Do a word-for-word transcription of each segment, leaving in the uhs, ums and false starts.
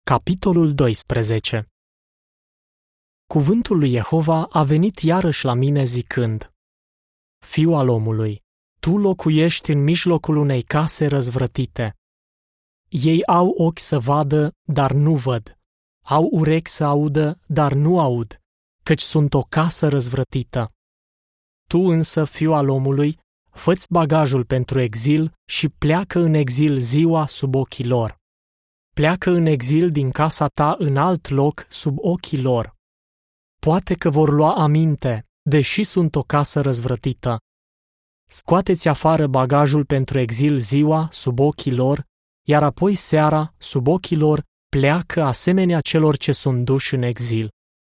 Capitolul doisprezece. Cuvântul lui Jehova a venit iarăși la mine zicând: Fiu al omului, tu locuiești în mijlocul unei case răzvrătite. Ei au ochi să vadă, dar nu văd, au urechi să audă, dar nu aud, căci sunt o casă răzvrătită. Tu însă, fiu al omului, fă-ți bagajul pentru exil și pleacă în exil ziua sub ochii lor. Pleacă în exil din casa ta în alt loc sub ochii lor. Poate că vor lua aminte, deși sunt o casă răzvrătită. Scoateți afară bagajul pentru exil ziua sub ochii lor, iar apoi seara, sub ochii lor, pleacă asemenea celor ce sunt duși în exil.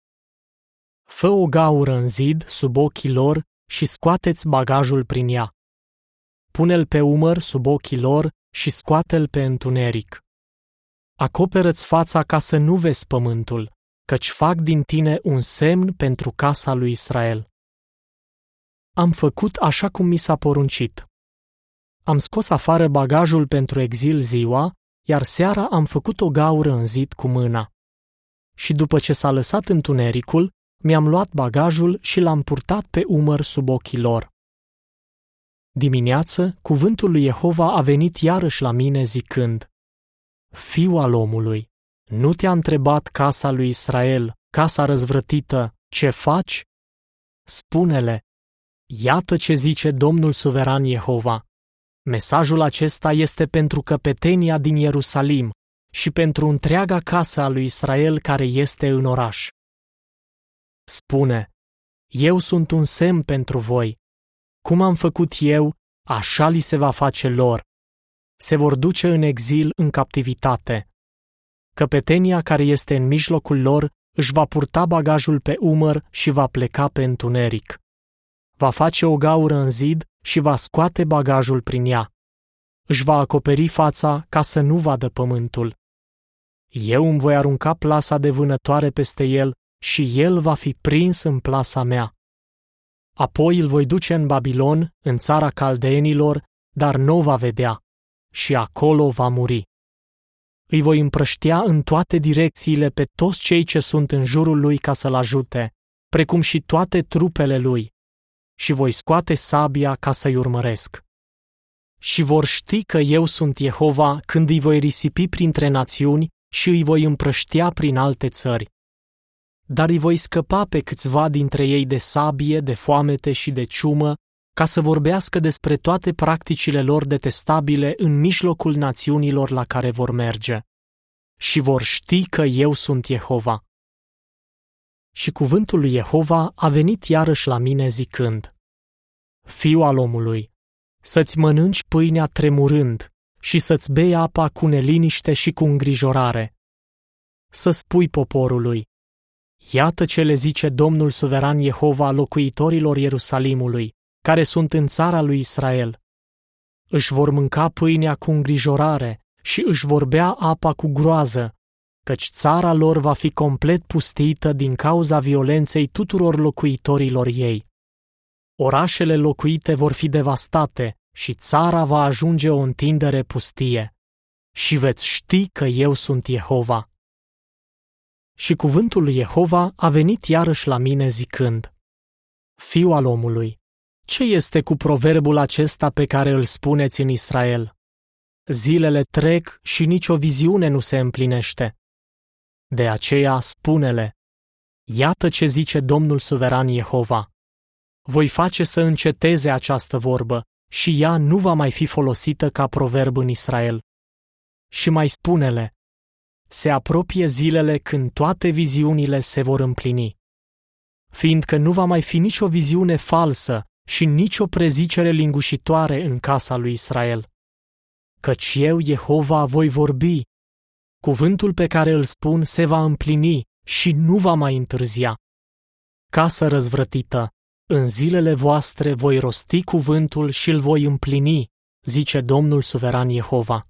Fă o gaură în zid sub ochii lor și scoateți bagajul prin ea. Pune-l pe umăr sub ochii lor și scoate-l pe întuneric. Acoperă-ți fața ca să nu vezi pământul, căci fac din tine un semn pentru casa lui Israel. Am făcut așa cum mi s-a poruncit. Am scos afară bagajul pentru exil ziua, iar seara am făcut o gaură în zid cu mâna. Și după ce s-a lăsat întunericul, mi-am luat bagajul și l-am purtat pe umăr sub ochii lor. Dimineață, cuvântul lui Jehova a venit iarăși la mine zicând: Fiu al omului, nu te-a întrebat casa lui Israel, casa răzvrătită, ce faci? Spune-le: Iată ce zice Domnul suveran Jehova. Mesajul acesta este pentru căpetenia din Ierusalim și pentru întreaga casă a lui Israel care este în oraș. Spune: Eu sunt un semn pentru voi. Cum am făcut eu, așa li se va face lor. Se vor duce în exil în captivitate. Căpetenia care este în mijlocul lor își va purta bagajul pe umăr și va pleca pe întuneric. Va face o gaură în zid și va scoate bagajul prin ea. Își va acoperi fața ca să nu vadă pământul. Eu îmi voi arunca plasa de vânătoare peste el și el va fi prins în plasa mea. Apoi îl voi duce în Babilon, în țara caldeenilor, dar nu o va vedea, și acolo va muri. Îi voi împrăștia în toate direcțiile pe toți cei ce sunt în jurul lui ca să-l ajute, precum și toate trupele lui, și voi scoate sabia ca să-i urmăresc. Și vor ști că eu sunt Jehova când îi voi risipi printre națiuni și îi voi împrăștia prin alte țări. Dar îi voi scăpa pe câțiva dintre ei de sabie, de foamete și de ciumă, ca să vorbească despre toate practicile lor detestabile în mijlocul națiunilor la care vor merge. Și vor ști că eu sunt Jehova. Și cuvântul lui Jehova a venit iarăși la mine zicând: Fiu al omului, să-ți mănânci pâinea tremurând și să-ți bei apa cu neliniște și cu îngrijorare. Să spui poporului: Iată ce le zice Domnul suveran Jehova locuitorilor Ierusalimului, care sunt în țara lui Israel. Își vor mânca pâinea cu îngrijorare și își vor bea apa cu groază, căci țara lor va fi complet pustită din cauza violenței tuturor locuitorilor ei. Orașele locuite vor fi devastate și țara va ajunge o întindere pustie. Și veți ști că eu sunt Jehova. Și cuvântul lui Jehova a venit iarăși la mine zicând: Fiu al omului, ce este cu proverbul acesta pe care îl spuneți în Israel? Zilele trec și nicio viziune nu se împlinește. De aceea spune-le: Iată ce zice Domnul suveran Jehova. Voi face să înceteze această vorbă și ea nu va mai fi folosită ca proverb în Israel. Și mai spune-le: Se apropie zilele când toate viziunile se vor împlini. Fiindcă nu va mai fi nicio viziune falsă și nicio prezicere lingușitoare în casa lui Israel. Căci eu, Jehova, voi vorbi. Cuvântul pe care îl spun se va împlini și nu va mai întârzia. Casă răzvrătită, în zilele voastre voi rosti cuvântul și îl voi împlini, zice Domnul suveran Jehova.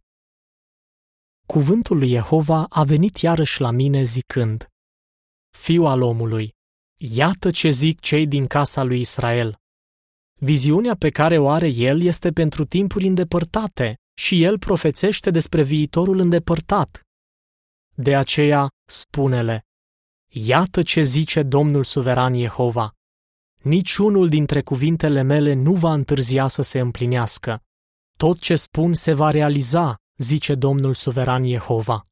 Cuvântul lui Jehova a venit iarăși la mine zicând: Fiu al omului, iată ce zic cei din casa lui Israel. Viziunea pe care o are el este pentru timpuri îndepărtate și el profețește despre viitorul îndepărtat. De aceea, spune-le: Iată ce zice Domnul suveran Jehova: niciunul dintre cuvintele mele nu va întârzia să se împlinească. Tot ce spun se va realiza, zice Domnul suveran Jehova.